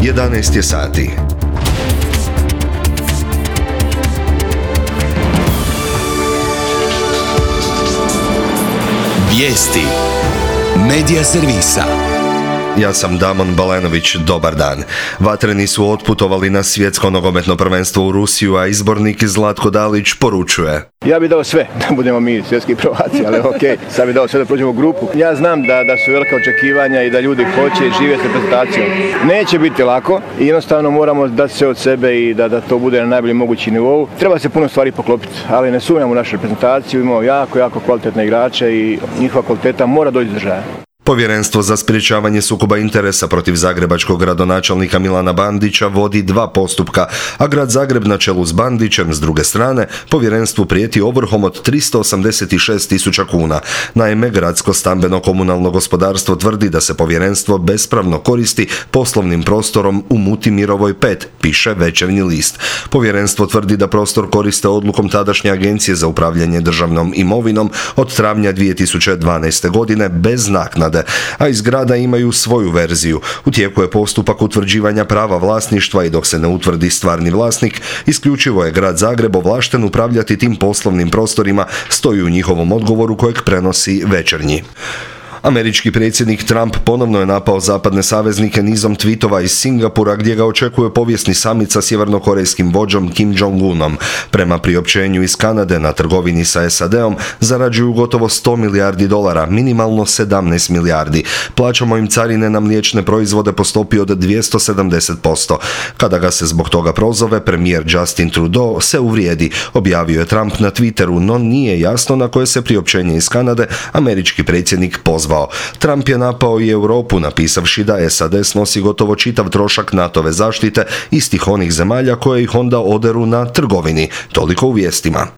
11 je sati. Vijesti Medija servisa. Ja sam Damon Balenović, dobar dan. Vatreni su otputovali na svjetsko nogometno prvenstvo u Rusiju, a izbornik Zlatko Dalić poručuje: Ja bih dao sve da budemo mi svjetski prvaci, ali ok, sad bih dao sve da prođemo grupu. Ja znam da su velika očekivanja i da ljudi hoće živjeti reprezentacijom. Neće biti lako i jednostavno moramo dati sve od sebe i da to bude na najbolji mogući nivou. Treba se puno stvari poklopiti, ali ne sumnjamo u našu reprezentaciju, imamo jako kvalitetne igrače i njihova kvaliteta mora doći do izražaja. Povjerenstvo za sprječavanje sukoba interesa protiv zagrebačkog gradonačelnika Milana Bandića vodi 2 postupka, a grad Zagreb na čelu s Bandićem s druge strane povjerenstvu prijeti ovrhom od 386.000 kuna. Naime, gradsko stambeno komunalno gospodarstvo tvrdi da se povjerenstvo bespravno koristi poslovnim prostorom u Mutimirovoj 5, piše Večernji list. Povjerenstvo tvrdi da prostor koriste odlukom tadašnje Agencije za upravljanje državnom imovinom od travnja 2012. godine bez naknade, a iz grada imaju svoju verziju. U tijeku je postupak utvrđivanja prava vlasništva i dok se ne utvrdi stvarni vlasnik, isključivo je grad Zagreb ovlašten upravljati tim poslovnim prostorima, stoji u njihovom odgovoru kojeg prenosi Večernji. Američki predsjednik Trump ponovno je napao zapadne saveznike nizom tweetova iz Singapura gdje ga očekuje povijesni samit sa sjevernokorejskim vođom Kim Jong-unom. Prema priopćenju iz Kanade, na trgovini sa SAD-om zarađuju gotovo $100 milijardi, minimalno 17 milijardi. Plaćamo im carine na mliječne proizvode po stopi od 270%. Kada ga se zbog toga prozove, premijer Justin Trudeau se uvrijedi, objavio je Trump na Twitteru, no nije jasno na koje se priopćenje iz Kanade američki predsjednik pozvao. Trump je napao i Europu, napisavši da SAD snosi gotovo čitav trošak NATO-ve zaštite istih onih zemalja koje ih onda oderu na trgovini. Toliko u vijestima.